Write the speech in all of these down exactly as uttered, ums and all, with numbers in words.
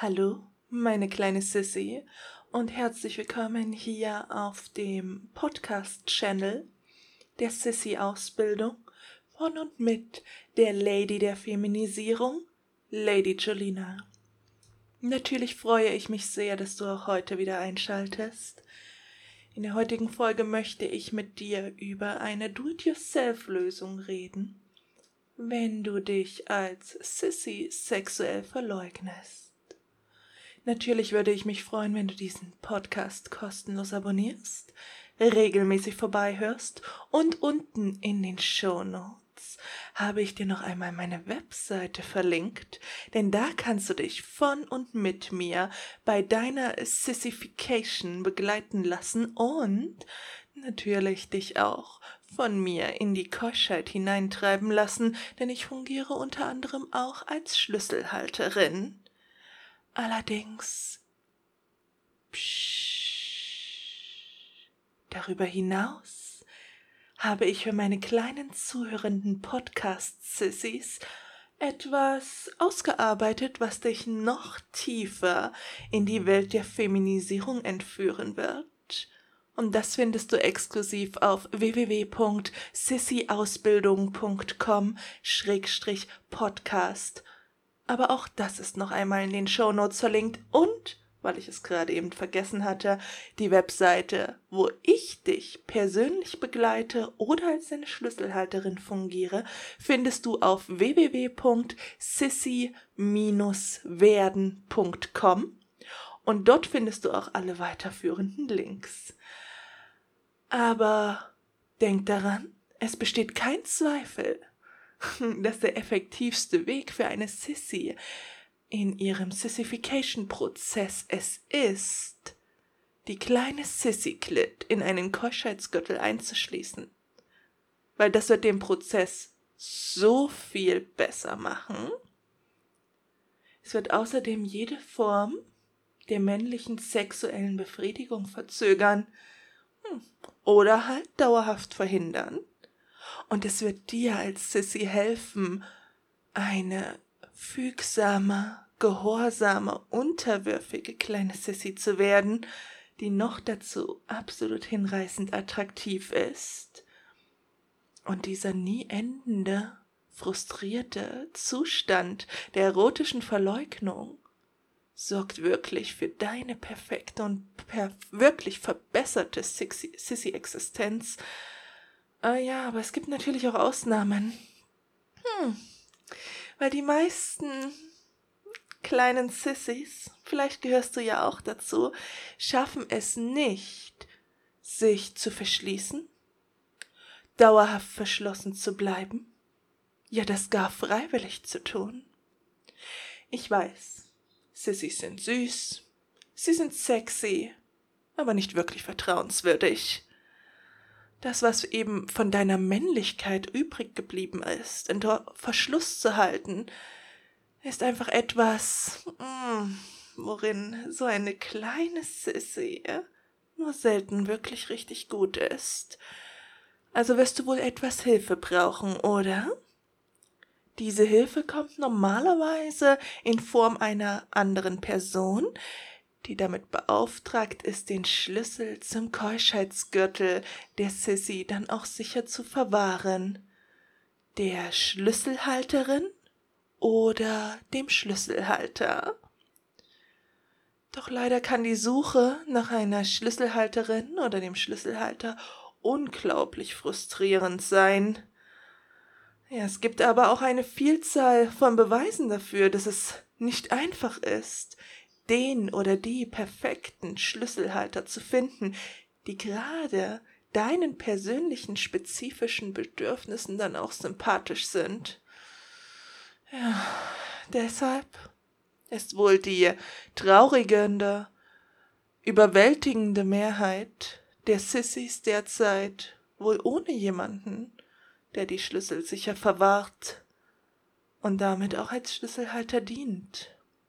Hallo, meine kleine Sissy und herzlich willkommen hier auf dem Podcast-Channel der Sissy-Ausbildung von und mit der Lady der Feminisierung, Lady Julina. Natürlich freue ich mich sehr, dass du auch heute wieder einschaltest. In der heutigen Folge möchte ich mit dir über eine Do-it-yourself-Lösung reden, wenn du dich als Sissy sexuell verleugnest. Natürlich würde ich mich freuen, wenn du diesen Podcast kostenlos abonnierst, regelmäßig vorbeihörst und unten in den Shownotes habe ich dir noch einmal meine Webseite verlinkt, denn da kannst du dich von und mit mir bei deiner Sissification begleiten lassen und natürlich dich auch von mir in die Keuschheit hineintreiben lassen, denn ich fungiere unter anderem auch als Schlüsselhalterin. Allerdings, psch, darüber hinaus habe ich für meine kleinen zuhörenden Podcast-Sissys etwas ausgearbeitet, was dich noch tiefer in die Welt der Feminisierung entführen wird. Und das findest du exklusiv auf w w w punkt sissy ausbildung punkt com Schrägstrich Podcast. Aber auch das ist noch einmal in den Shownotes verlinkt und, weil ich es gerade eben vergessen hatte, die Webseite, wo ich dich persönlich begleite oder als deine Schlüsselhalterin fungiere, findest du auf w w w punkt sissy werden punkt com und dort findest du auch alle weiterführenden Links. Aber denk daran, es besteht kein Zweifel, dass der effektivste Weg für eine Sissy in ihrem Sissification-Prozess es ist, die kleine Sissy-Clit in einen Keuschheitsgürtel einzuschließen. Weil das wird den Prozess so viel besser machen. Es wird außerdem jede Form der männlichen sexuellen Befriedigung verzögern oder halt dauerhaft verhindern. Und es wird dir als Sissy helfen, eine fügsame, gehorsame, unterwürfige kleine Sissy zu werden, die noch dazu absolut hinreißend attraktiv ist. Und dieser nie endende, frustrierte Zustand der erotischen Verleugnung sorgt wirklich für deine perfekte und per wirklich verbesserte Sissy-Existenz. Äh, ja, aber es gibt natürlich auch Ausnahmen. Hm, weil die meisten kleinen Sissys, vielleicht gehörst du ja auch dazu, schaffen es nicht, sich zu verschließen, dauerhaft verschlossen zu bleiben, ja das gar freiwillig zu tun. Ich weiß, Sissys sind süß, sie sind sexy, aber nicht wirklich vertrauenswürdig. Das, was eben von deiner Männlichkeit übrig geblieben ist, unter Verschluss zu halten, ist einfach etwas, mm, worin so eine kleine Sissy nur selten wirklich richtig gut ist. Also wirst du wohl etwas Hilfe brauchen, oder? Diese Hilfe kommt normalerweise in Form einer anderen Person, die damit beauftragt ist, den Schlüssel zum Keuschheitsgürtel der Sissy dann auch sicher zu verwahren. Der Schlüsselhalterin oder dem Schlüsselhalter. Doch leider kann die Suche nach einer Schlüsselhalterin oder dem Schlüsselhalter unglaublich frustrierend sein. Ja, es gibt aber auch eine Vielzahl von Beweisen dafür, dass es nicht einfach ist, den oder die perfekten Schlüsselhalter zu finden, die gerade deinen persönlichen spezifischen Bedürfnissen dann auch sympathisch sind. Ja, deshalb ist wohl die traurigende, überwältigende Mehrheit der Sissys derzeit wohl ohne jemanden, der die Schlüssel sicher verwahrt und damit auch als Schlüsselhalter dient.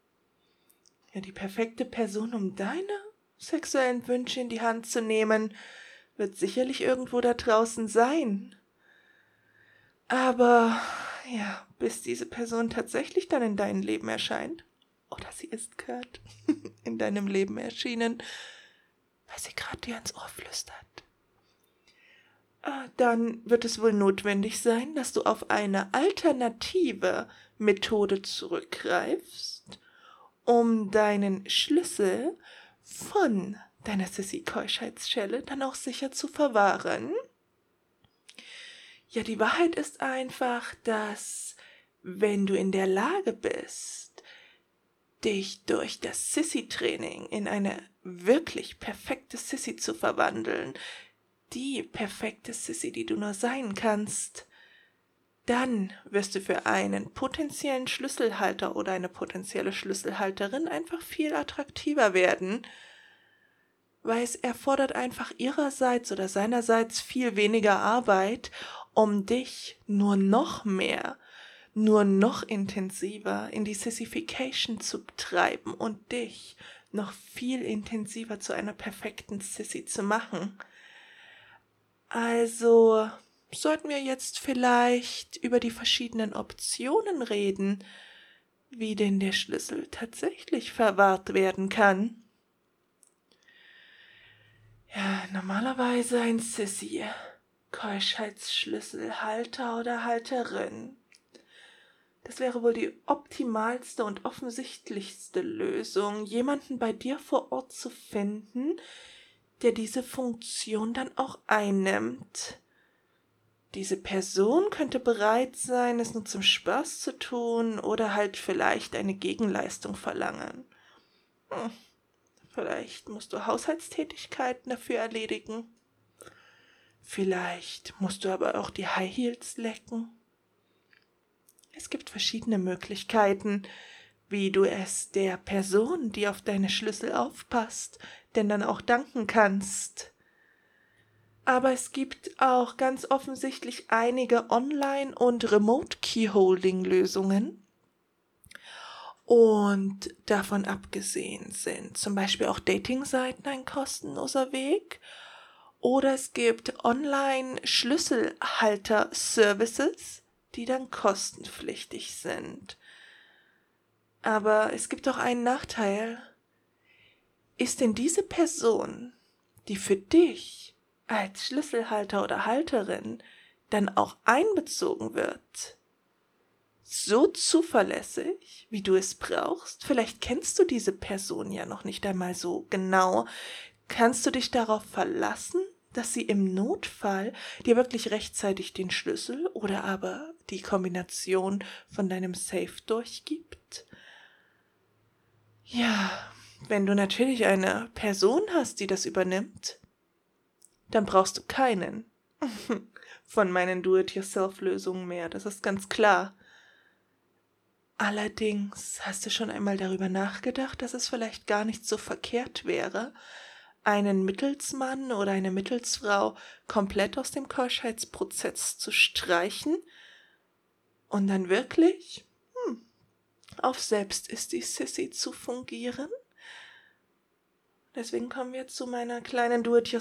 Ja, die perfekte Person, um deine sexuellen Wünsche in die Hand zu nehmen, wird sicherlich irgendwo da draußen sein. Aber, ja, bis diese Person tatsächlich dann in deinem Leben erscheint, oder sie ist gerade in deinem Leben erschienen, weil sie gerade dir ins Ohr flüstert. Dann wird es wohl notwendig sein, dass du auf eine alternative Methode zurückgreifst, um deinen Schlüssel von deiner Sissy-Keuschheitsschelle dann auch sicher zu verwahren. Ja, die Wahrheit ist einfach, dass wenn du in der Lage bist, dich durch das Sissy-Training in eine wirklich perfekte Sissy zu verwandeln, die perfekte Sissy, die du nur sein kannst, dann wirst du für einen potenziellen Schlüsselhalter oder eine potenzielle Schlüsselhalterin einfach viel attraktiver werden, weil es erfordert einfach ihrerseits oder seinerseits viel weniger Arbeit, um dich nur noch mehr, nur noch intensiver in die Sissification zu treiben und dich noch viel intensiver zu einer perfekten Sissy zu machen. Also sollten wir jetzt vielleicht über die verschiedenen Optionen reden, wie denn der Schlüssel tatsächlich verwahrt werden kann. Ja, normalerweise ein Sissy, Keuschheitsschlüsselhalter oder Halterin. Das wäre wohl die optimalste und offensichtlichste Lösung, jemanden bei dir vor Ort zu finden, der diese Funktion dann auch einnimmt. Diese Person könnte bereit sein, es nur zum Spaß zu tun oder halt vielleicht eine Gegenleistung verlangen. Hm, vielleicht musst du Haushaltstätigkeiten dafür erledigen. Vielleicht musst du aber auch die High Heels lecken. Es gibt verschiedene Möglichkeiten, wie du es der Person, die auf deine Schlüssel aufpasst, denn dann auch danken kannst. Aber es gibt auch ganz offensichtlich einige Online- und Remote-Keyholding-Lösungen. Und davon abgesehen sind zum Beispiel auch Dating-Seiten ein kostenloser Weg. Oder es gibt Online-Schlüsselhalter-Services, die dann kostenpflichtig sind. Aber es gibt auch einen Nachteil. Ist denn diese Person, die für dich als Schlüsselhalter oder Halterin dann auch einbezogen wird, so zuverlässig, wie du es brauchst? Vielleicht kennst du diese Person ja noch nicht einmal so genau. Kannst du dich darauf verlassen, dass sie im Notfall dir wirklich rechtzeitig den Schlüssel oder aber die Kombination von deinem Safe durchgibt? Ja, wenn du natürlich eine Person hast, die das übernimmt, dann brauchst du keinen von meinen Do-it-yourself-Lösungen mehr, das ist ganz klar. Allerdings, hast du schon einmal darüber nachgedacht, dass es vielleicht gar nicht so verkehrt wäre, einen Mittelsmann oder eine Mittelsfrau komplett aus dem Keuschheitsprozess zu streichen und dann wirklich hm, auf selbst ist die Sissy zu fungieren? Deswegen kommen wir zu meiner kleinen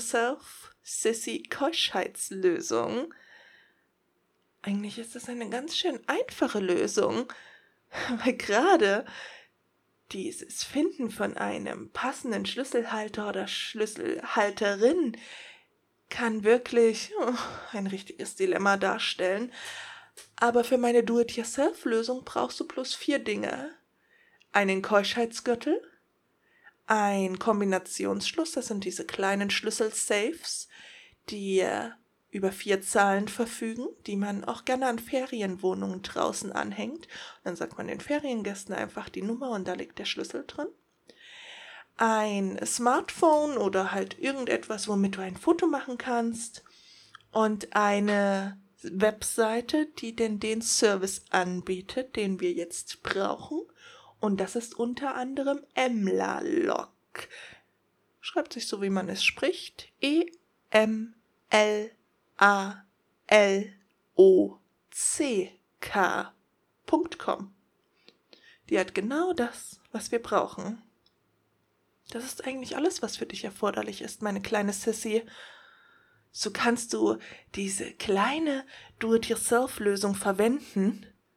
Do-it-yourself-Sissy-Keuschheitslösung. Eigentlich ist das eine ganz schön einfache Lösung, weil gerade dieses Finden von einem passenden Schlüsselhalter oder Schlüsselhalterin kann wirklich oh, ein richtiges Dilemma darstellen. Aber für meine Do-it-yourself-Lösung brauchst du bloß vier Dinge. Einen Keuschheitsgürtel, ein Kombinationsschluss, das sind diese kleinen Schlüssel-Safes, die über vier Zahlen verfügen, die man auch gerne an Ferienwohnungen draußen anhängt. Und dann sagt man den Feriengästen einfach die Nummer und da liegt der Schlüssel drin. Ein Smartphone oder halt irgendetwas, womit du ein Foto machen kannst. Und eine Webseite, die denn den Service anbietet, den wir jetzt brauchen. Und das ist unter anderem Emlalog. Schreibt sich so, wie man es spricht. E M L A L O C K Punkt com. Die hat genau das, was wir brauchen. Das ist eigentlich alles, was für dich erforderlich ist, meine kleine Sissy. So kannst du diese kleine Do-it-yourself-Lösung verwenden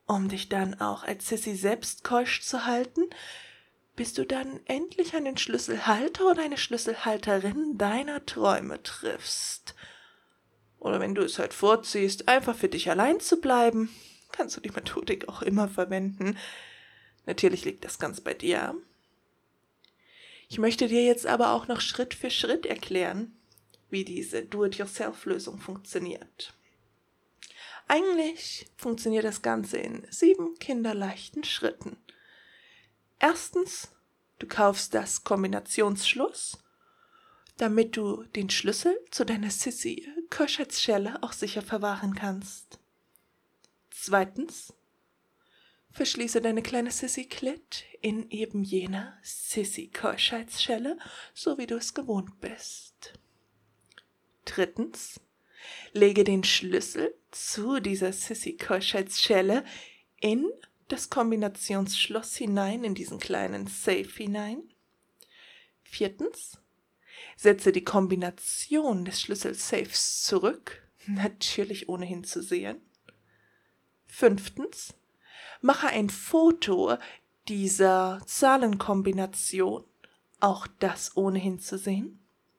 um dich dann auch als Sissy selbst keusch zu halten, bis du dann endlich einen Schlüsselhalter oder eine Schlüsselhalterin deiner Träume triffst. Oder wenn du es halt vorziehst, einfach für dich allein zu bleiben, kannst du die Methodik auch immer verwenden. Natürlich liegt das ganz bei dir. Ich möchte dir jetzt aber auch noch Schritt für Schritt erklären, wie diese Do-it-yourself-Lösung funktioniert. Eigentlich funktioniert das Ganze in sieben kinderleichten Schritten. Erstens, du kaufst das Kombinationsschloss, damit du den Schlüssel zu deiner Sissy-Keuschheitsschelle auch sicher verwahren kannst. Zweitens, verschließe deine kleine Sissy-Klit in eben jener Sissy-Keuschheitsschelle, so wie du es gewohnt bist. Drittens, lege den Schlüssel zu dieser Sissy-Keuschheitsschelle in das Kombinationsschloss hinein, in diesen kleinen Safe hinein. Viertens, setze die Kombination des Schlüssel-Safes zurück, natürlich ohne hinzusehen. Fünftens, mache ein Foto dieser Zahlenkombination, auch das ohne hinzusehen.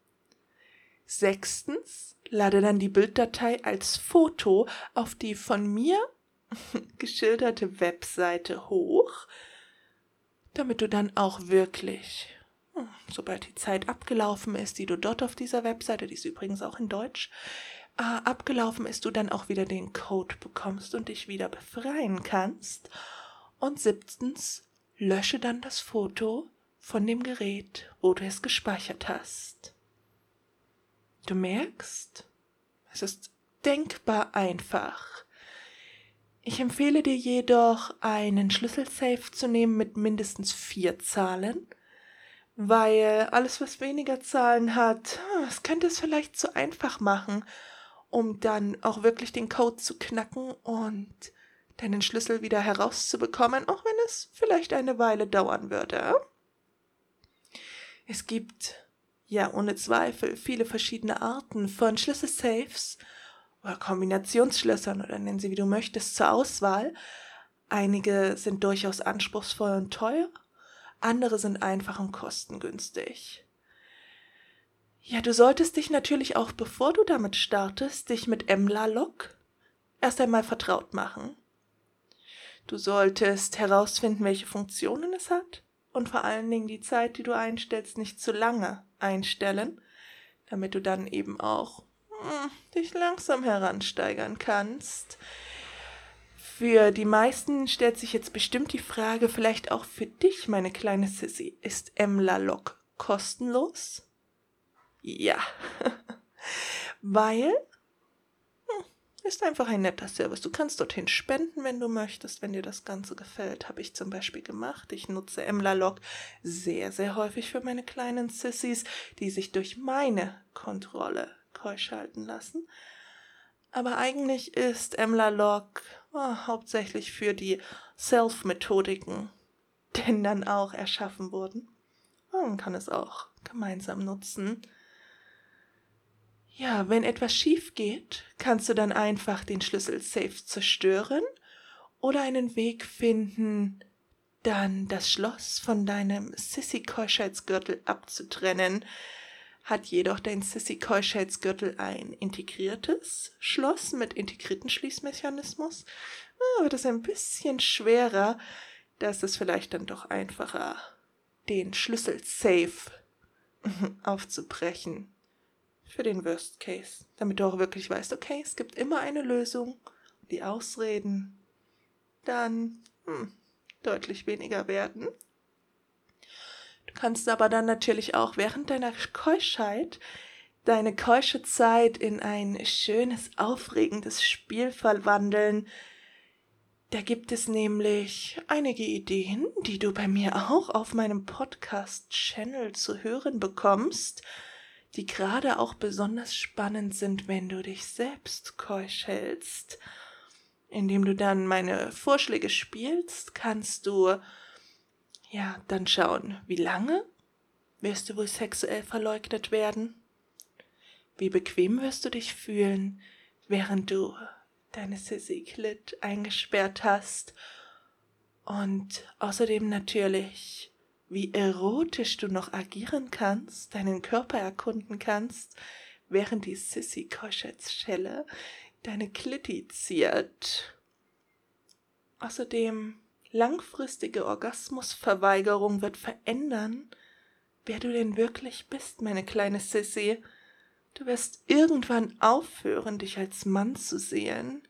Sechstens, lade dann die Bilddatei als Foto auf die von mir geschilderte Webseite hoch, damit du dann auch wirklich, sobald die Zeit abgelaufen ist, die du dort auf dieser Webseite, die ist übrigens auch in Deutsch, äh, abgelaufen ist, du dann auch wieder den Code bekommst und dich wieder befreien kannst. Und siebtens, lösche dann das Foto von dem Gerät, wo du es gespeichert hast. Du merkst, es ist denkbar einfach. Ich empfehle dir jedoch, einen Schlüssel-Safe zu nehmen mit mindestens vier Zahlen, weil alles, was weniger Zahlen hat, das könnte es vielleicht zu einfach machen, um dann auch wirklich den Code zu knacken und deinen Schlüssel wieder herauszubekommen, auch wenn es vielleicht eine Weile dauern würde. Es gibt ja ohne Zweifel viele verschiedene Arten von Schlüssel-Safes oder Kombinationsschlössern oder nennen sie wie du möchtest zur Auswahl. Einige sind durchaus anspruchsvoll und teuer, andere sind einfach und kostengünstig. Ja, du solltest dich natürlich auch, bevor du damit startest, dich mit Emla-Lock erst einmal vertraut machen. Du solltest herausfinden, welche Funktionen es hat und vor allen Dingen die Zeit, die du einstellst, nicht zu lange einstellen, damit du dann eben auch hm, dich langsam heransteigern kannst. Für die meisten stellt sich jetzt bestimmt die Frage, vielleicht auch für dich, meine kleine Sissy, ist Emla-Lock kostenlos? Ja, weil hm, ist einfach ein netter Service. Du kannst dorthin spenden, wenn du möchtest, wenn dir das Ganze gefällt. Habe ich zum Beispiel gemacht. Ich nutze Emla-Lock sehr, sehr häufig für meine kleinen Sissys, die sich durch meine Kontrolle keusch halten lassen. Aber eigentlich ist Emla-Lock oh, hauptsächlich für die Self-Methodiken, die dann auch erschaffen wurden. Man kann es auch gemeinsam nutzen. Ja, wenn etwas schief geht, kannst du dann einfach den Schlüssel-Safe zerstören oder einen Weg finden, dann das Schloss von deinem Sissy-Keuschheitsgürtel abzutrennen. Hat jedoch dein Sissy-Keuschheitsgürtel ein integriertes Schloss mit integrierten Schließmechanismus, wird es ein bisschen schwerer, da ist es vielleicht dann doch einfacher, den Schlüssel-Safe aufzubrechen. Für den Worst Case, damit du auch wirklich weißt, okay, es gibt immer eine Lösung, die Ausreden dann hm, deutlich weniger werden. Du kannst aber dann natürlich auch während deiner Keuschheit deine keusche Zeit in ein schönes, aufregendes Spiel verwandeln. Da gibt es nämlich einige Ideen, die du bei mir auch auf meinem Podcast-Channel zu hören bekommst, die gerade auch besonders spannend sind, wenn du dich selbst keusch hältst. Indem du dann meine Vorschläge spielst, kannst du ja dann schauen, wie lange wirst du wohl sexuell verleugnet werden? Wie bequem wirst du dich fühlen, während du deine Sissy-Clit eingesperrt hast und außerdem natürlich, wie erotisch du noch agieren kannst, deinen Körper erkunden kannst, während die Sissy-Keuschheitsschelle deine Klitti ziert. Außerdem, langfristige Orgasmusverweigerung wird verändern, wer du denn wirklich bist, meine kleine Sissy. Du wirst irgendwann aufhören, dich als Mann zu sehen.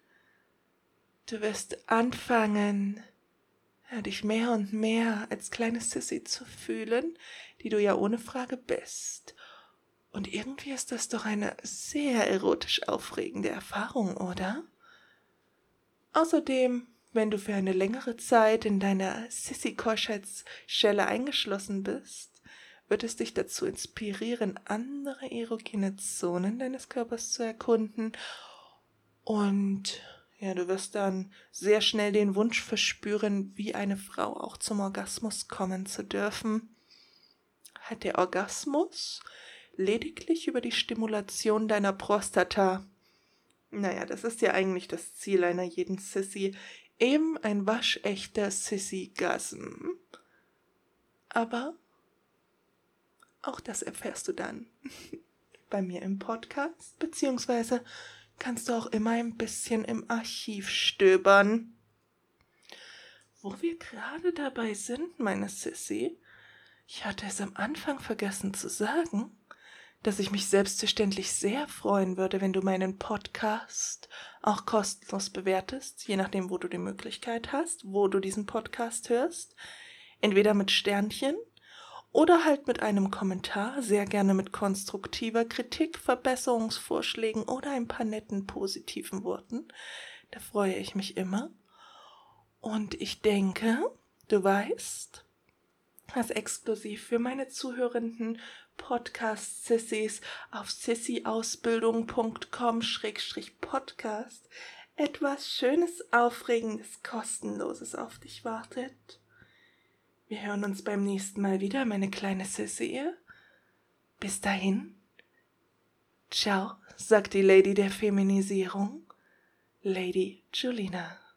Du wirst anfangen, ja, dich mehr und mehr als kleine Sissy zu fühlen, die du ja ohne Frage bist. Und irgendwie ist das doch eine sehr erotisch aufregende Erfahrung, oder? Außerdem, wenn du für eine längere Zeit in deiner Sissy-Keuschheitsschelle eingeschlossen bist, wird es dich dazu inspirieren, andere erogene Zonen deines Körpers zu erkunden. Und ja, du wirst dann sehr schnell den Wunsch verspüren, wie eine Frau auch zum Orgasmus kommen zu dürfen. Hat der Orgasmus lediglich über die Stimulation deiner Prostata? Naja, das ist ja eigentlich das Ziel einer jeden Sissy, eben ein waschechter Sissy-Gasm. Aber auch das erfährst du dann bei mir im Podcast, beziehungsweise kannst du auch immer ein bisschen im Archiv stöbern. Wo wir gerade dabei sind, meine Sissy, ich hatte es am Anfang vergessen zu sagen, dass ich mich selbstverständlich sehr freuen würde, wenn du meinen Podcast auch kostenlos bewertest, je nachdem, wo du die Möglichkeit hast, wo du diesen Podcast hörst. Entweder mit Sternchen oder halt mit einem Kommentar, sehr gerne mit konstruktiver Kritik, Verbesserungsvorschlägen oder ein paar netten positiven Worten. Da freue ich mich immer. Und ich denke, du weißt, dass exklusiv für meine zuhörenden Podcast-Sissys auf sissyausbildung punkt com Schrägstrich podcast etwas Schönes, Aufregendes, Kostenloses auf dich wartet. Wir hören uns beim nächsten Mal wieder, meine kleine Sissy. Bis dahin. Ciao, sagt die Lady der Feminisierung, Lady Julina.